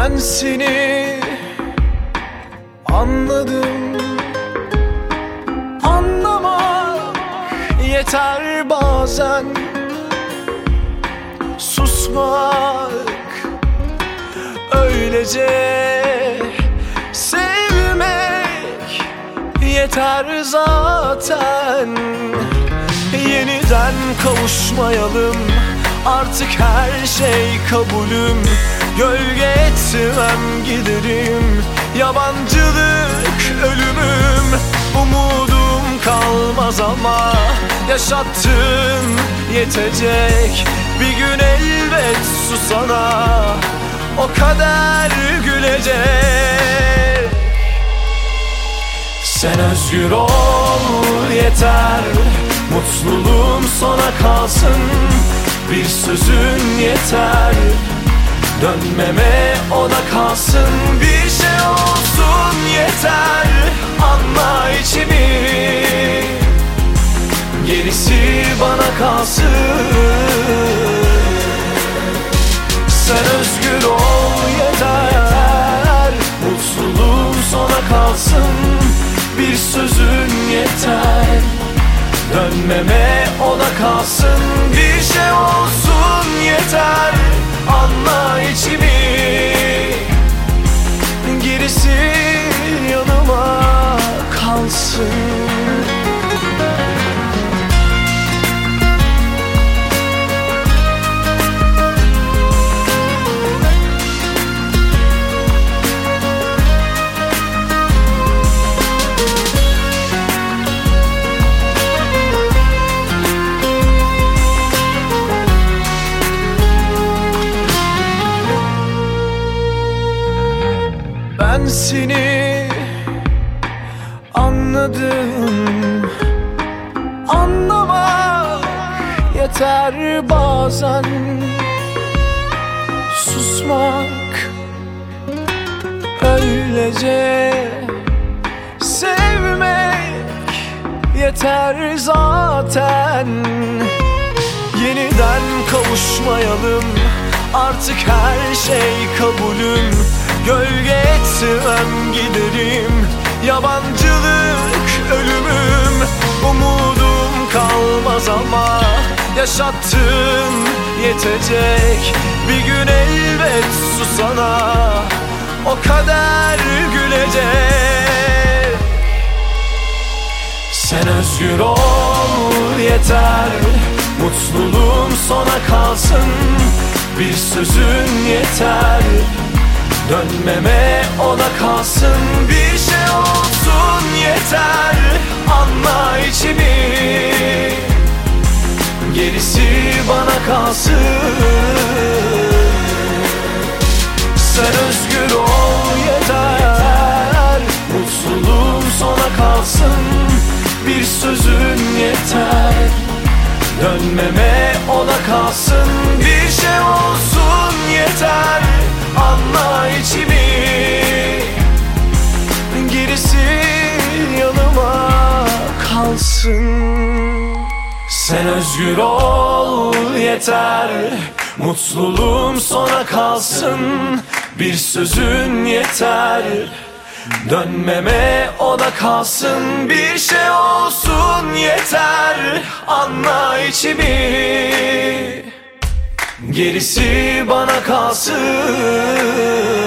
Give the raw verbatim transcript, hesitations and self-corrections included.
Ben seni anladım, anlamak yeter bazen. Susmak öylece, sevmek yeter zaten. Yeniden kavuşmayalım, artık her şey kabulüm. Gölge etmem giderim, yabancılık ölümüm. Umudum kalmaz ama yaşattın yetecek. Bir gün elbet susana o kader gülecek. Sen özgür ol yeter, mutluluğum sona kalsın. Bir sözün yeter, dönmeme ona kalsın. Bir şey olsun yeter, anla içimi. Gerisi bana kalsın. Sen özgür ol yeter, mutluluğum sona kalsın. Bir sözün yeter, dönmeme ona kalsın. Bir şey olsun yeter, anla içimi. Gerisi yanıma kalsın. Ben seni anladım, anlamak yeter bazen. Susmak öylece, sevmek yeter zaten. Yeniden kavuşmayalım, artık her şey kabulüm. Gölge etmem giderim, yabancılık ölümüm. Umudum kalmaz ama yaşattın yetecek. Bir gün elbet susana o kader gülecek. Sen özgür ol yeter, mutluluğum sona kalsın. Bir sözün yeter, dönmeme ona kalsın. Bir şey olsun yeter, anla içimi. Gerisi bana kalsın. Sen özgür ol yeter, mutluluğum sona kalsın. Bir sözün yeter, dönmeme ona kalsın. Bir şey olsun yeter, anla içimi. Gerisi yanıma kalsın. Sen özgür ol yeter, mutluluğum sona kalsın. Bir sözün yeter, dönmeme ona kalsın. Bir şey olsun yeter, anla içimi. Gerisi bana kalsın.